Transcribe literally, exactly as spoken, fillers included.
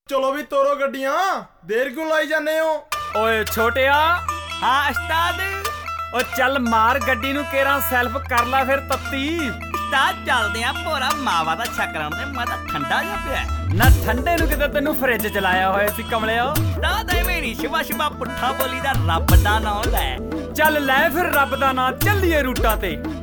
ਚਲੋ ਵੀ ਤੋਰੋ ਗੱਡੀਆਂ, ਦੇਰ ਕਿਉਂ ਲਾਈ ਜਾਂਦੇ ਹੋ? ਓਏ ਛੋਟਿਆ। ਹਾਂ ਉਸਤਾਦ। ਓ ਚੱਲ ਮਾਰ ਗੱਡੀ ਨੂੰ ਕੇਰਾਂ ਸੈਲਫ ਕਰ ਲਾ ਫਿਰ ਤੱਤੀ। ਉਸਤਾਦ ਚੱਲਦੇ ਆ ਭੋਰਾ ਮਾਵਾ ਦਾ ਛਕਰਾਂ ਤੇ ਮੈਂ ਤਾਂ ਠੰਡਾ ਜਿਹਾ ਪਿਆ। ਨਾ ਠੰਡੇ ਨੂੰ ਕਿਤੇ ਤੈਨੂੰ ਫਰਿੱਜ ਚ ਲਾਇਆ ਹੋਇਆ ਸੀ ਕਮਲਿਆ। ਉਸਤਾਦ ਐਵੇਂ ਨੀ ਸ਼ਿਵਾ ਸ਼ਿਵਾ ਪੁੱਠਾ ਬੋਲੀ ਦਾ ਰੱਬ ਦਾ ਨਾਂ ਲੈ। ਚੱਲ ਲੈ ਫਿਰ ਰੱਬ ਦਾ ਨਾਂ, ਚੱਲੀਏ ਰੂਟਾਂ ਤੇ।